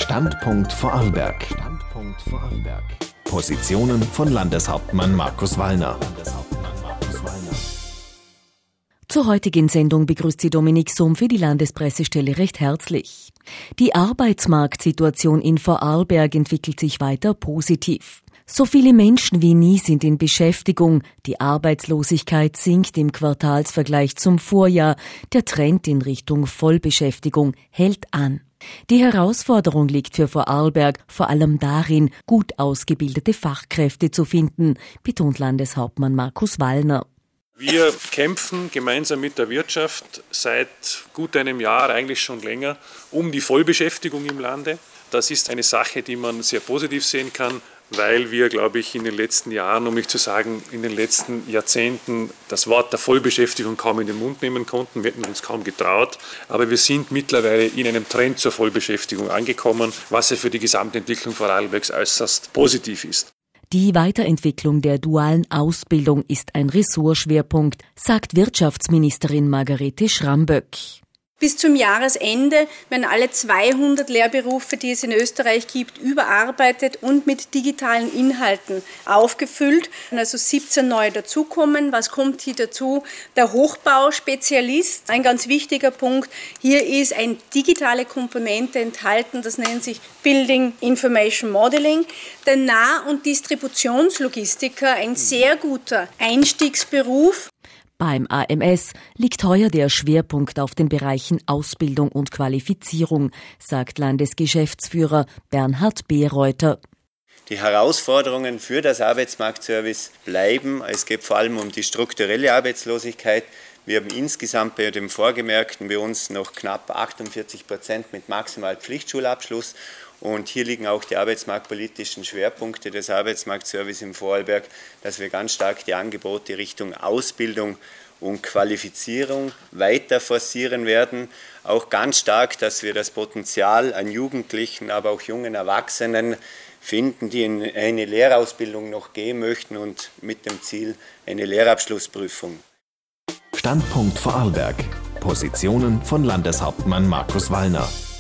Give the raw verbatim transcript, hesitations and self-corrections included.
Standpunkt Vorarlberg. Standpunkt Vorarlberg. Positionen von Landeshauptmann Markus Wallner. Zur heutigen Sendung begrüßt sie Dominik Sohm für die Landespressestelle recht herzlich. Die Arbeitsmarktsituation in Vorarlberg entwickelt sich weiter positiv. So viele Menschen wie nie sind in Beschäftigung. Die Arbeitslosigkeit sinkt im Quartalsvergleich zum Vorjahr. Der Trend in Richtung Vollbeschäftigung hält an. Die Herausforderung liegt für Vorarlberg vor allem darin, gut ausgebildete Fachkräfte zu finden, betont Landeshauptmann Markus Wallner. Wir kämpfen gemeinsam mit der Wirtschaft seit gut einem Jahr, eigentlich schon länger, um die Vollbeschäftigung im Lande. Das ist eine Sache, die man sehr positiv sehen kann, weil wir, glaube ich, in den letzten Jahren, um nicht zu sagen, in den letzten Jahrzehnten das Wort der Vollbeschäftigung kaum in den Mund nehmen konnten. Wir hätten uns kaum getraut. Aber wir sind mittlerweile in einem Trend zur Vollbeschäftigung angekommen, was ja für die Gesamtentwicklung Vorarlbergs äußerst positiv ist. Die Weiterentwicklung der dualen Ausbildung ist ein Ressortschwerpunkt, sagt Wirtschaftsministerin Margarete Schramböck. Bis zum Jahresende werden alle zweihundert Lehrberufe, die es in Österreich gibt, überarbeitet und mit digitalen Inhalten aufgefüllt. Also siebzehn neue dazukommen. Was kommt hier dazu? Der Hochbauspezialist, ein ganz wichtiger Punkt. Hier ist eine digitale Komponente enthalten, das nennt sich Building Information Modeling. Der Nah- und Distributionslogistiker, ein sehr guter Einstiegsberuf. Beim A M S liegt heuer der Schwerpunkt auf den Bereichen Ausbildung und Qualifizierung, sagt Landesgeschäftsführer Bernhard Bereuter. Die Herausforderungen für das Arbeitsmarktservice bleiben. Es geht vor allem um die strukturelle Arbeitslosigkeit. Wir haben insgesamt bei den Vorgemerkten bei uns noch knapp achtundvierzig Prozent mit maximal Pflichtschulabschluss. Und hier liegen auch die arbeitsmarktpolitischen Schwerpunkte des Arbeitsmarktservice im Vorarlberg, dass wir ganz stark die Angebote Richtung Ausbildung und Qualifizierung weiter forcieren werden. Auch ganz stark, dass wir das Potenzial an Jugendlichen, aber auch jungen Erwachsenen finden, die in eine Lehrausbildung noch gehen möchten und mit dem Ziel eine Lehrabschlussprüfung. Standpunkt Vorarlberg. Positionen von Landeshauptmann Markus Wallner.